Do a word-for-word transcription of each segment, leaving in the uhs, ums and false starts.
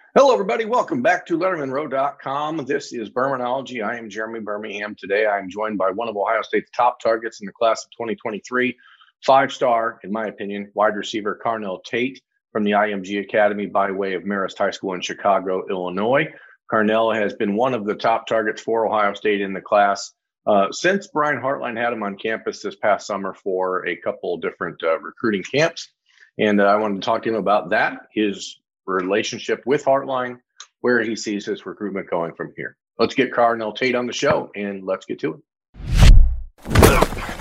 Hello, everybody. Welcome back to Letterman Row dot com. This is Bermanology. I am Jeremy Birmingham. Today, I am joined by one of Ohio State's top targets in the class of twenty twenty-three, five-star, in my opinion, wide receiver Carnell Tate from the I M G Academy by way of Marist High School in Chicago, Illinois. Carnell has been one of the top targets for Ohio State in the class uh, since Brian Hartline had him on campus this past summer for a couple different uh, recruiting camps. And uh, I wanted to talk to him about that, his relationship with Hartline, where he sees his recruitment going from here. Let's get Carnell Tate on the show, and let's get to it.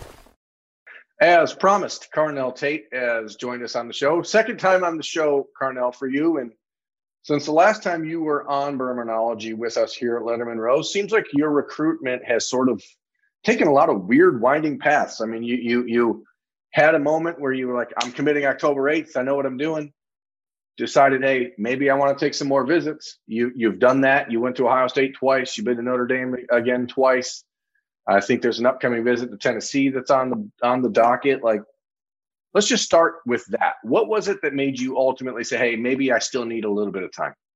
As promised, Carnell Tate has joined us on the show. Second time on the show, Carnell, for you. And since the last time you were on Bermanology with us here at Letterman Row, seems like your recruitment has sort of taken a lot of weird winding paths. I mean, you you you had a moment where you were like, I'm committing October eighth. I know what I'm doing. Decided, hey, maybe I want to take some more visits. You, you've done that. You went to Ohio State twice. You've been to Notre Dame again twice. I think there's an upcoming visit to Tennessee that's on the on the docket. Like, let's just start with that. What was it that made you ultimately say, hey, maybe I still need a little bit of time?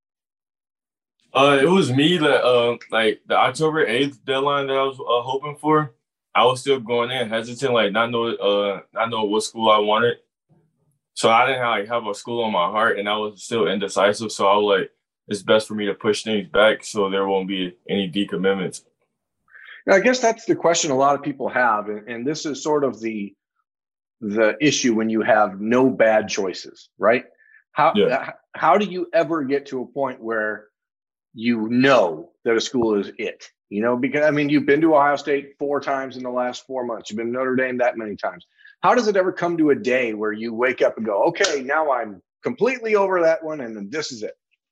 Uh, it was me that, uh, like, the October eighth deadline that I was uh, hoping for. I was still going in hesitant, like, not know, uh, not know what school I wanted. So I didn't have, like, have a school on my heart, and I was still indecisive. So I was like, it's best for me to push things back so there won't be any decommitments. Now, I guess that's the question a lot of people have, and, and this is sort of the the issue when you have no bad choices, right? How Yeah. how do you ever get to a point where you know that a school is it? You know, because I mean, you've been to Ohio State four times in the last four months. You've been to Notre Dame that many times. How does it ever come to a day where you wake up and go, okay, now I'm completely over that one and this is it?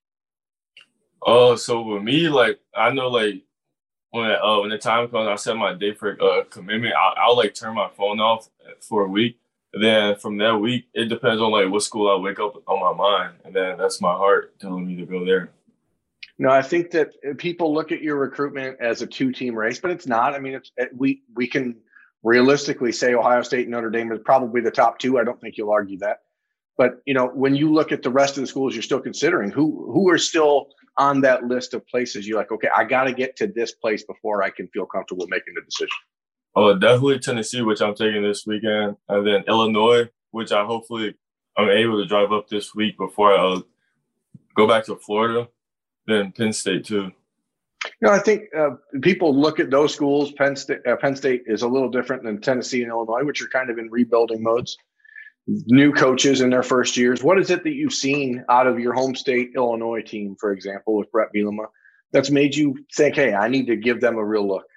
Oh, uh, so with me, like, I know, like, when uh, when the time comes, I set my day for a uh, commitment. I'll, I'll, like, turn my phone off for a week. And then from that week, it depends on, like, what school I wake up on my mind. And then that's my heart telling me to go there. No, I think that people look at your recruitment as a two-team race, but it's not. I mean, it's we we can – realistically say Ohio State and Notre Dame are probably the top two. I don't think you'll argue that. But, you know, when you look at the rest of the schools you're still considering, who who are still on that list of places you're like, okay, I got to get to this place before I can feel comfortable making the decision? Oh, definitely Tennessee, which I'm taking this weekend. And then Illinois, which I hopefully I'm able to drive up this week before I uh, go back to Florida. Then Penn State, too. You know, I think uh, people look at those schools. Penn State, uh, Penn State is a little different than Tennessee and Illinois, which are kind of in rebuilding modes. New coaches in their first years. What is it that you've seen out of your home state Illinois team, for example, with Bret Bielema, that's made you think, hey, I need to give them a real look?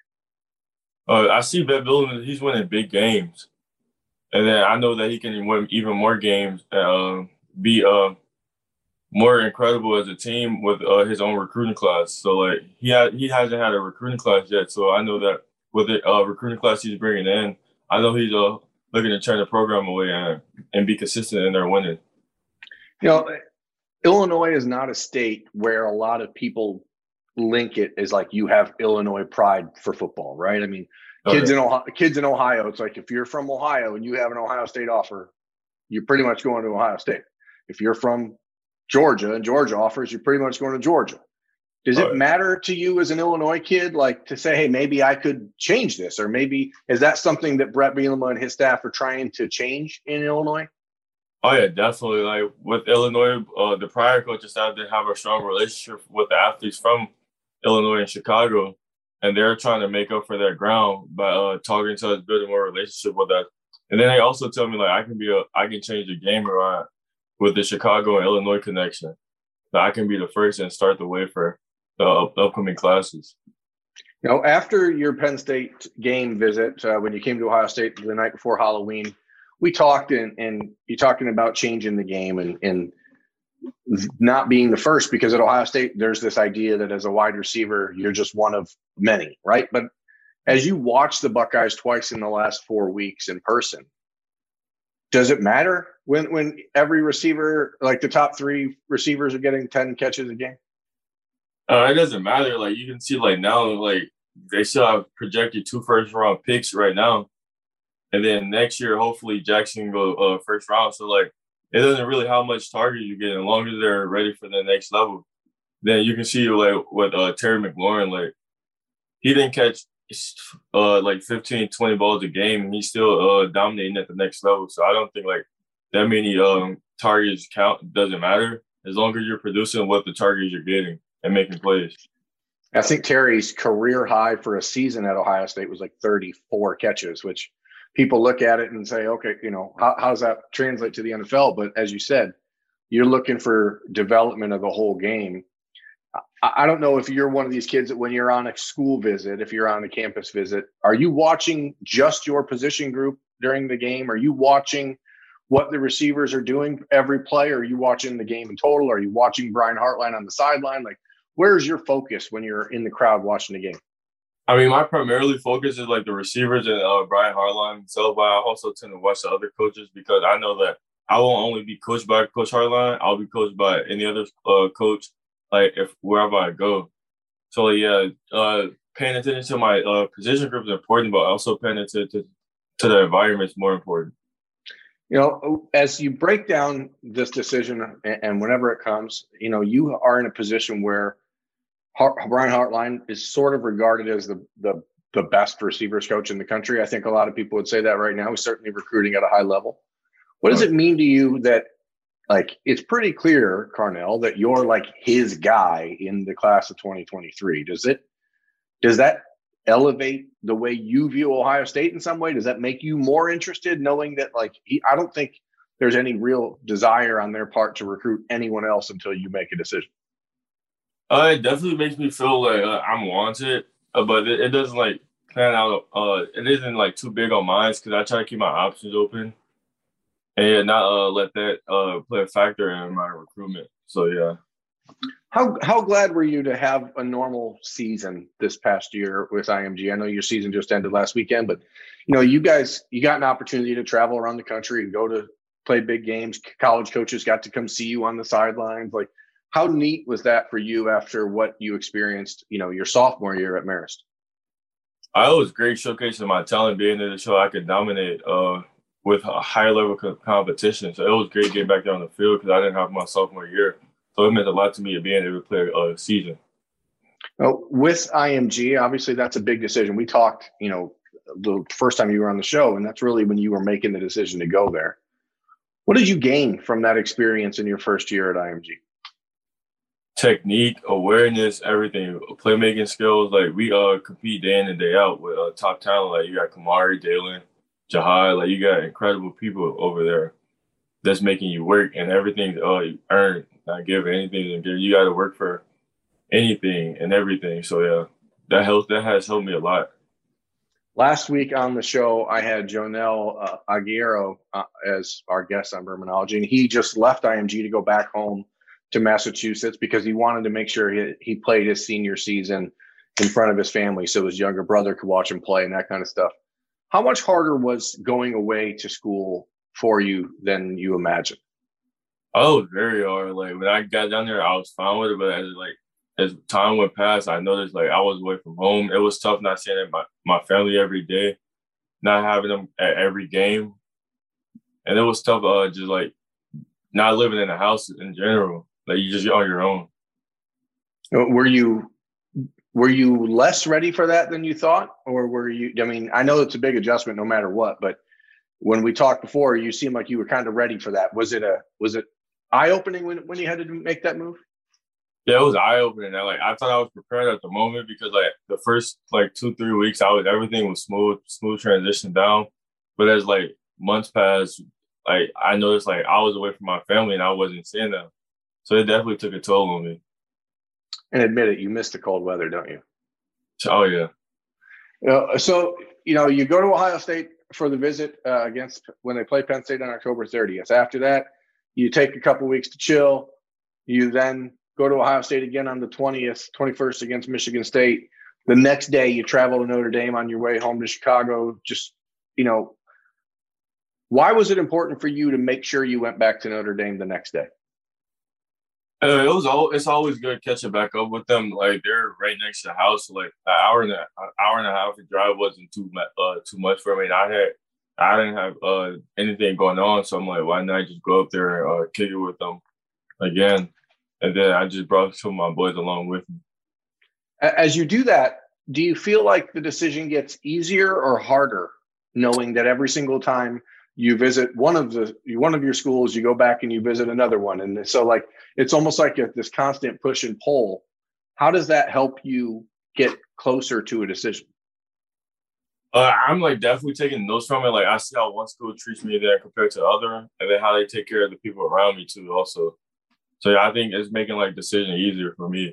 Uh, I see Bret Bielema, he's winning big games. And then I know that he can win even more games and uh, be uh, – more incredible as a team with uh, his own recruiting class. So, like, he had, he hasn't had a recruiting class yet. So I know that with the uh, recruiting class he's bringing in, I know he's uh, looking to turn the program away and, and be consistent in their winning. You know, Illinois is not a state where a lot of people link it as like you have Illinois pride for football, right? I mean, kids, okay. in Ohio, kids in Ohio, it's like if you're from Ohio and you have an Ohio State offer, you're pretty much going to Ohio State. If you're from Georgia and Georgia offers, you're pretty much going to Georgia. Does it matter to you as an Illinois kid, like to say, hey, maybe I could change this, or maybe is that something that Bret Bielema and his staff are trying to change in Illinois? Oh yeah, definitely. Like with Illinois, uh, the prior coaches staff did have a strong relationship with the athletes from Illinois and Chicago, and they're trying to make up for that ground by uh, talking to us, building more relationship with us. And then they also tell me like I can be a, I can change the game around with the Chicago and Illinois connection. That I can be the first and start the way for the up- upcoming classes. You know, after your Penn State game visit, uh, when you came to Ohio State the night before Halloween, we talked and, and you're talking about changing the game and, and not being the first, because at Ohio State, there's this idea that as a wide receiver, you're just one of many, right? But as you watch the Buckeyes twice in the last four weeks in person, does it matter when when every receiver, like the top three receivers, are getting ten catches a game? Uh, it doesn't matter. Like you can see, like now, like they still have projected two first round picks right now, and then next year, hopefully Jackson go uh, first round. So like it doesn't really how much target you get. As long as they're ready for the next level, then you can see like with uh, Terry McLaurin, like he didn't catch uh, like fifteen, twenty balls a game, and he's still uh, dominating at the next level. So I don't think like that many um, targets count. Doesn't matter as long as you're producing what the targets you're getting and making plays. I think Terry's career high for a season at Ohio State was like thirty-four catches, which people look at it and say, okay, you know, how, how does that translate to the N F L? But as you said, you're looking for development of the whole game. I, I don't know if you're one of these kids that when you're on a school visit, if you're on a campus visit, are you watching just your position group during the game? Are you watching what the receivers are doing every play? Or are you watching the game in total? Are you watching Brian Hartline on the sideline? Like, where's your focus when you're in the crowd watching the game? I mean, my primarily focus is like the receivers and uh, Brian Hartline. So, but I also tend to watch the other coaches because I know that I won't only be coached by Coach Hartline. I'll be coached by any other uh, coach, like if wherever I go. So, like, yeah, uh, paying attention to my uh, position group is important, but also paying attention to, to the environment is more important. You know, as you break down this decision and, and whenever it comes, you know, you are in a position where Brian Hartline is sort of regarded as the, the the best receivers coach in the country. I think a lot of people would say that right now. He's certainly recruiting at a high level. What does it mean to you that, like, it's pretty clear, Carnell, that you're like his guy in the class of twenty twenty-three? Does it does that elevate the way you view Ohio State in some way? Does that make you more interested, knowing that, like, he, I don't think there's any real desire on their part to recruit anyone else until you make a decision? Uh, it definitely makes me feel like uh, I'm wanted, uh, but it, it doesn't like plan out. Uh, it isn't like too big on mine because I try to keep my options open and not uh, let that uh, play a factor in my recruitment. So yeah. How how glad were you to have a normal season this past year with I M G? I know your season just ended last weekend, but you know, you guys you got an opportunity to travel around the country and go to play big games. College coaches got to come see you on the sidelines. Like, how neat was that for you after what you experienced, you know, your sophomore year at Marist? I was great showcasing my talent, being able to show I could dominate uh, with a high level of competition. So it was great getting back there on the field because I didn't have my sophomore year. So it meant a lot to me being able to play a season. Well, with I M G, obviously that's a big decision. We talked, you know, the first time you were on the show, and that's really when you were making the decision to go there. What did you gain from that experience in your first year at I M G? Technique, awareness, everything, playmaking skills. Like, we uh compete day in and day out with uh, top talent. Like, you got Kamari, Dalen, Jahai. Like, you got incredible people over there that's making you work, and everything uh you earn, not give anything to give. You got to work for anything and everything. So yeah, that helps. That has helped me a lot. Last week on the show, I had Jonel uh, Aguero uh, as our guest on Bermanology, and he just left I M G to go back home to Massachusetts because he wanted to make sure he, he played his senior season in front of his family so his younger brother could watch him play and that kind of stuff. How much harder was going away to school for you than you imagined? Oh, it was very hard. Like, when I got down there, I was fine with it, but as like as time went past, I noticed like I was away from home. It was tough not seeing my, my family every day, not having them at every game. And it was tough uh, just like not living in the house in general. Like, you just on your own. Were you were you less ready for that than you thought? Or were you, I mean, I know it's a big adjustment no matter what, but when we talked before, you seemed like you were kind of ready for that. Was it a was it eye-opening when, when you had to make that move? Yeah, it was eye-opening. Like, I thought I was prepared at the moment because like the first like two, three weeks, I was everything was smooth, smooth transition down. But as like months passed, like I noticed like I was away from my family and I wasn't seeing them. So it definitely took a toll on me. And admit it, you miss the cold weather, don't you? Oh, yeah. Uh, so, you know, you go to Ohio State for the visit uh, against when they play Penn State on October thirtieth. After that, you take a couple weeks to chill. You then go to Ohio State again on the twentieth, twenty-first against Michigan State. The next day, you travel to Notre Dame on your way home to Chicago. Just, you know, why was it important for you to make sure you went back to Notre Dame the next day? Uh, it was all. It's always good catching back up with them. Like, they're right next to the house. So like an hour and a an hour and a half of drive wasn't too much. Uh, too much for me. And I had I didn't have uh, anything going on, so I'm like, why not just go up there and uh, kick it with them again? And then I just brought some of my boys along with me. As you do that, do you feel like the decision gets easier or harder, knowing that every single time you visit one of the one of your schools, you go back and you visit another one, and so like it's almost like a, this constant push and pull. How does that help you get closer to a decision? Uh, I'm like definitely taking notes from it. Like I see how one school treats me there compared to other, and then how they take care of the people around me too. Also, so yeah, I think it's making like decision easier for me.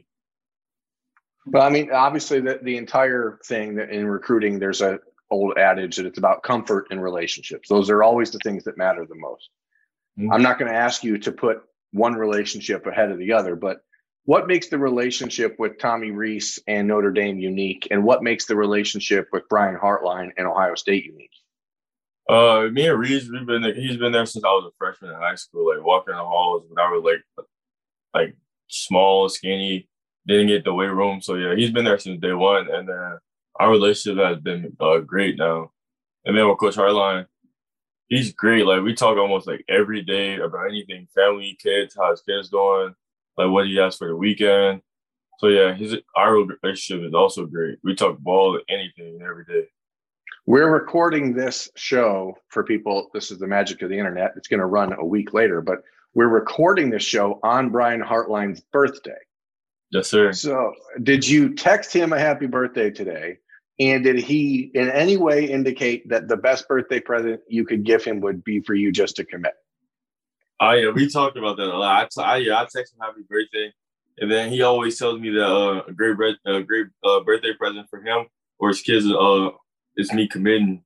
But I mean, obviously, the, the entire thing that in recruiting, there's a old adage that it's about comfort and relationships. Those are always the things that matter the most. Mm-hmm. I'm not going to ask you to put one relationship ahead of the other, but what makes the relationship with Tommy Rees and Notre Dame unique, and what makes the relationship with Brian Hartline and Ohio State unique? Uh, me and Rees, we've been he's been there since I was a freshman in high school. Like walking in the halls when I was like, like small, skinny, didn't get the weight room. So yeah, he's been there since day one, and uh, our relationship has been uh, great now. And then with Coach Hartline, he's great. Like we talk almost like every day about anything, family, kids, how his kids doing, like what he has for the weekend. So yeah, his our relationship is also great. We talk ball, anything, every day. We're recording this show for people. This is the magic of the internet. It's going to run a week later, but we're recording this show on Brian Hartline's birthday. Yes, sir. So did you text him a happy birthday today? And did he in any way indicate that the best birthday present you could give him would be for you just to commit? Oh, yeah, we talked about that a lot. I, t- I, yeah, I text him happy birthday. And then he always tells me that uh, a great, a great uh, birthday present for him or his kids uh, is me committing.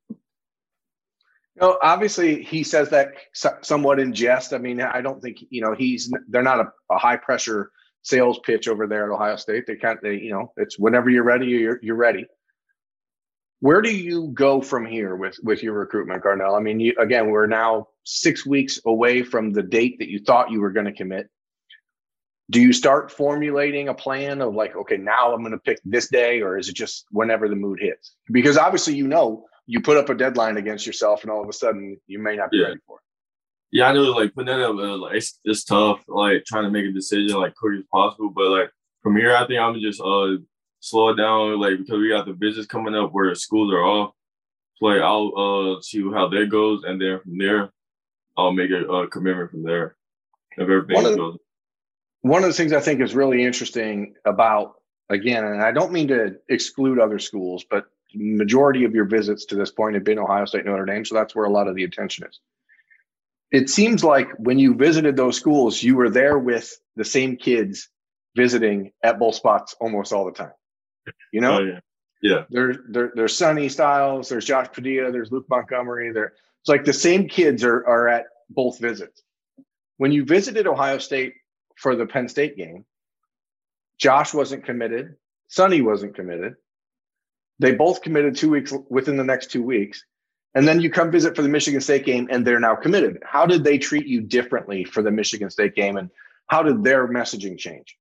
No, obviously he says that somewhat in jest. I mean, I don't think, you know, he's, they're not a, a high pressure sales pitch over there at Ohio State. They can't, they, you know, it's whenever you're ready, you're, you're ready. Where do you go from here with, with your recruitment, Garnell? I mean, you, again, we're now six weeks away from the date that you thought you were going to commit. Do you start formulating a plan of like, okay, now I'm going to pick this day, or is it just whenever the mood hits? Because obviously, you know, you put up a deadline against yourself and all of a sudden you may not be yeah. ready for it. Yeah, I know, like, putting that up, uh, like, it's, it's tough, like, trying to make a decision, like, quick as possible. But, like, from here, I think I'm going to just uh, slow it down, like, because we got the visits coming up where schools are off. So, like, I'll uh, see how that goes, and then from there, I'll make a uh, commitment from there if everything one of, goes. One of the things I think is really interesting about, again, and I don't mean to exclude other schools, but majority of your visits to this point have been Ohio State, Notre Dame, so that's where a lot of the attention is. It seems like when you visited those schools, you were there with the same kids visiting at both spots almost all the time. You know, oh, yeah, yeah. There, there, there's Sonny Styles, there's Josh Padilla, there's Luke Montgomery. There, it's like the same kids are are at both visits. When you visited Ohio State for the Penn State game, Josh wasn't committed, Sonny wasn't committed. They both committed two weeks within the next two weeks. And then you come visit for the Michigan State game and they're now committed. How did they treat you differently for the Michigan State game, and how did their messaging change?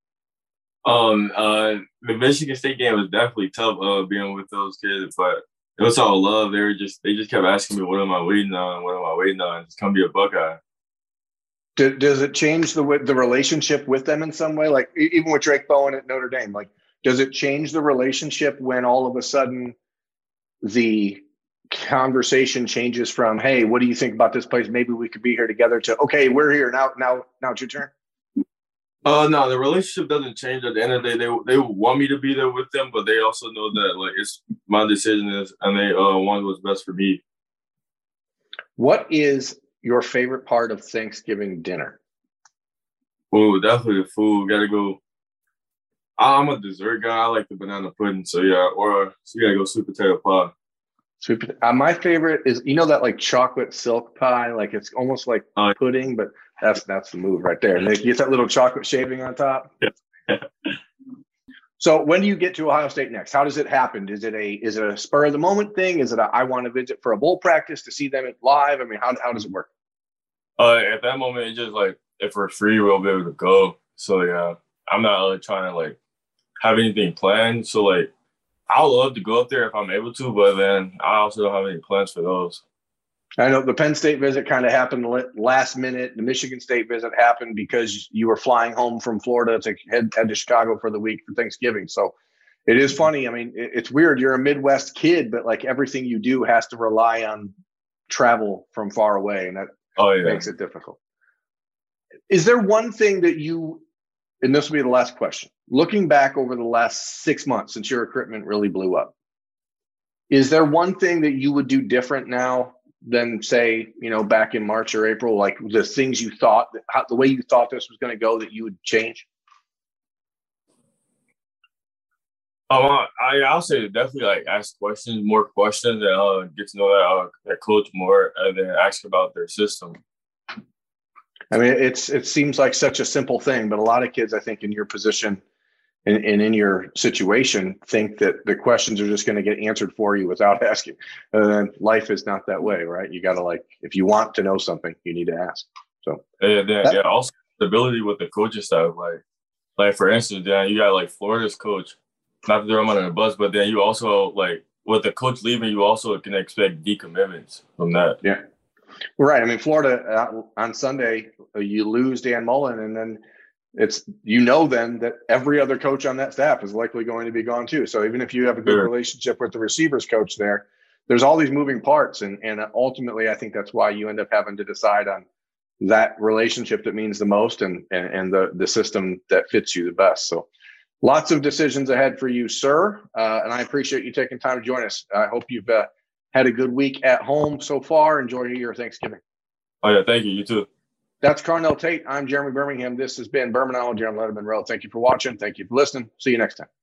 Um, uh, the Michigan State game was definitely tough uh, being with those kids, but it was all love. They were just they just kept asking me, what am I waiting on? What am I waiting on? Just come be a Buckeye. Do, does it change the the relationship with them in some way? Like even with Drake Bowen at Notre Dame, like does it change the relationship when all of a sudden the conversation changes from, hey, what do you think about this place? Maybe we could be here together, to, okay, we're here now. Now, now it's your turn. Uh, no, the relationship doesn't change. At the end of the day, they they want me to be there with them, but they also know that like it's my decision is, and they uh want what's best for me. What is your favorite part of Thanksgiving dinner? Oh, definitely the food. Gotta go. I'm a dessert guy. I like the banana pudding, so yeah. Or so you gotta go sweet potato pie. Sweet, uh, my favorite is, you know, that like chocolate silk pie, like it's almost like uh, pudding, but that's that's the move right there. And they get that little chocolate shaving on top. Yeah. So when do you get to Ohio State next? How does it happen? Is it a is it a spur of the moment thing? Is it a I want to visit for a bowl practice to see them live? I mean, how how does it work? Uh, at that moment, it's just like if we're free, we'll be able to go. So yeah, I'm not really trying to like have anything planned. So like, I would love to go up there if I'm able to, but then I also don't have any plans for those. I know the Penn State visit kind of happened last minute. The Michigan State visit happened because you were flying home from Florida to head, head to Chicago for the week for Thanksgiving. So it is funny. I mean, it, it's weird. You're a Midwest kid, but like everything you do has to rely on travel from far away, and that oh, yeah. makes it difficult. Is there one thing that you, and this will be the last question, looking back over the last six months since your recruitment really blew up, is there one thing that you would do different now than, say, you know, back in March or April, like the things you thought, how, the way you thought this was going to go, that you would change? Oh, I, I'll say definitely like ask questions, more questions, and uh, get to know that, uh, that coach more, and then ask about their system. I mean, it's it seems like such a simple thing, but a lot of kids, I think, in your position and, and in your situation, think that the questions are just going to get answered for you without asking. And life is not that way, right? You got to, like, if you want to know something, you need to ask. So yeah, yeah, that, yeah. Also, stability with the coaching staff, like, like for instance, Dan, you got like Florida's coach. Not to throw him under the bus, but then you also, like, with the coach leaving, you also can expect decommitments from that. Yeah. Right. I mean, Florida uh, on Sunday, uh, you lose Dan Mullen, and then it's, you know, then that every other coach on that staff is likely going to be gone too. So even if you have a good sure. relationship with the receivers coach there, there's all these moving parts. And, and ultimately, I think that's why you end up having to decide on that relationship that means the most, and, and, and the, the system that fits you the best. So lots of decisions ahead for you, sir. Uh, and I appreciate you taking time to join us. I hope you've uh, had a good week at home so far. Enjoy your Thanksgiving. Oh, yeah. Thank you. You too. That's Carnell Tate. I'm Jeremy Birmingham. This has been Bermanology on Letterman Row. Thank you for watching. Thank you for listening. See you next time.